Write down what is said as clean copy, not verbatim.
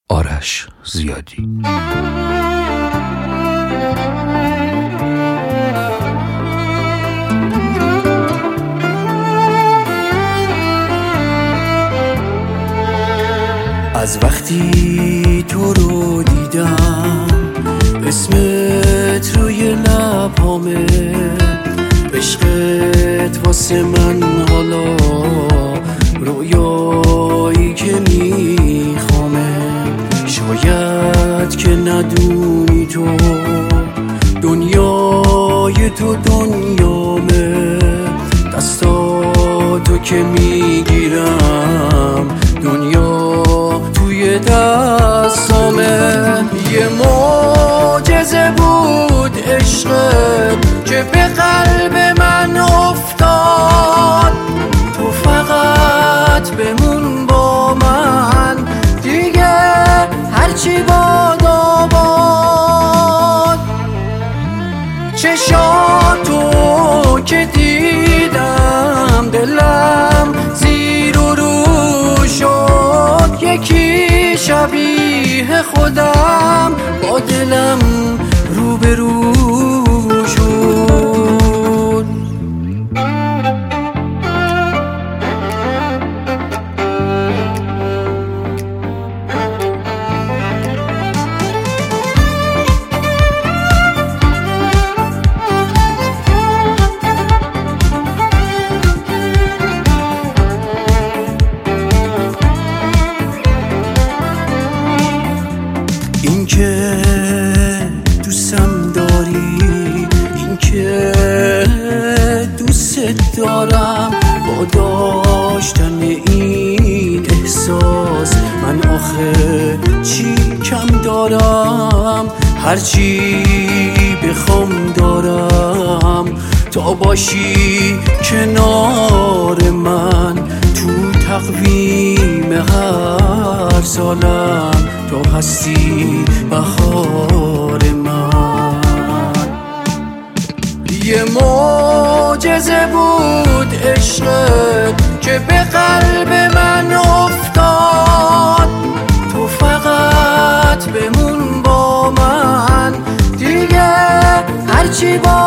آرش زیادی. از وقتی تو رو دیدم اسمت روی لبامه، عشقت واسه من حالا رویایی که میخوامه. شاید که ندونی تو دنیای تو دنیامه، دستاتو که میگیرم دنیا توی دستامه. یه معجزه بود عشقت که به قلب من افتاد، تو فقط بمون با من دیگه هرچی باد آباد. چشاتو که دیدم دلم زیر و رو شد، یکی شبیه خودم با دلم روبرو شد. این که دوستم داری، این که دوست دارم، با داشتن این احساس من آخه چی کم دارم؟ هرچی بخوام دارم تا باشی کنار من، تو تقویم هر سالم تو هستی بهار من. یه معجزه بود عشقت که به قلب من افتاد، تو فقط بمون با من دیگه هرچی با